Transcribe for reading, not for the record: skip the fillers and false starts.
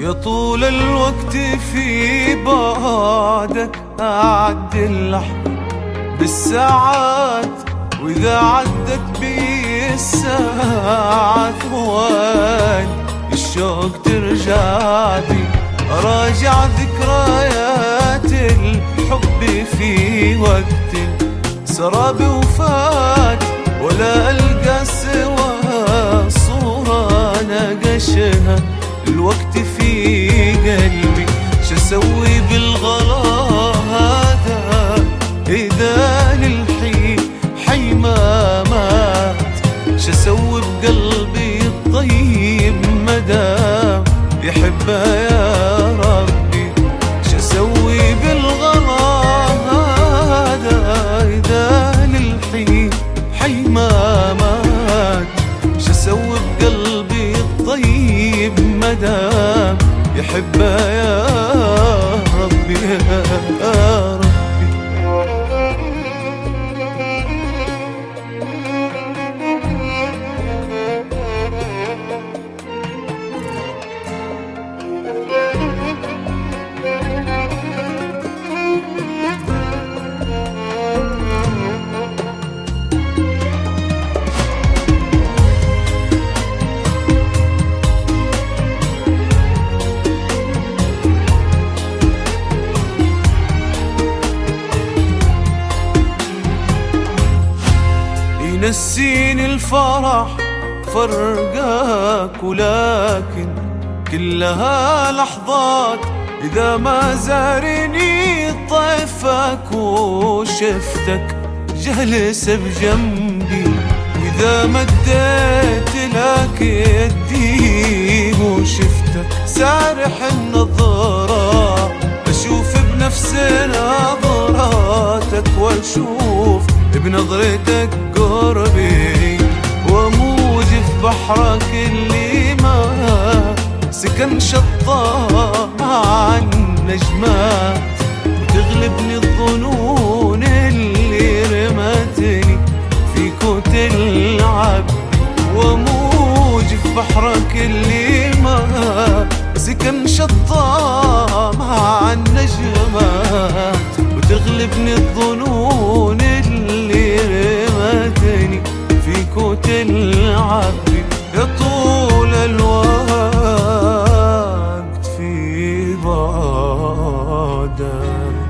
يا طول الوقت في بعدك أعد اللحظة بالساعات، وإذا عدت بي الساعة ثواني الشوق ترجعني أراجع ذكريات الحب في وقت سراب وفات، ولا ألقى سوى صورة ناقشها الوقت في قلبي. شسوي بالغلا هذا إذا للحي ما مات؟ شسوي بقلبي الطيب مدام يحبها يا ربي؟ شسوي بالغلا هذا إذا للحي ما مات؟ شسوي بقلبي الطيب مدام يحبها يا ربي يا ربي. نسيني الفرح فرقاك، ولكن كلها لحظات إذا ما زارني طيفك وشفتك جالس بجنبي، وإذا مديت لك يدي وشفتك سارح النظرة، أشوف بنفس نظراتك وأشوف بنظرتك قربي، واموج في بحرك اللي ما سكن شطة مع النجمات، وتغلبني الظنون اللي رمتني فيك وتلعب، واموج في بحرك اللي ما سكن شطة مع النجمات، وتغلبني الظنون اللي رمتني فيك وتلعب يا طول الوقت في بعدك.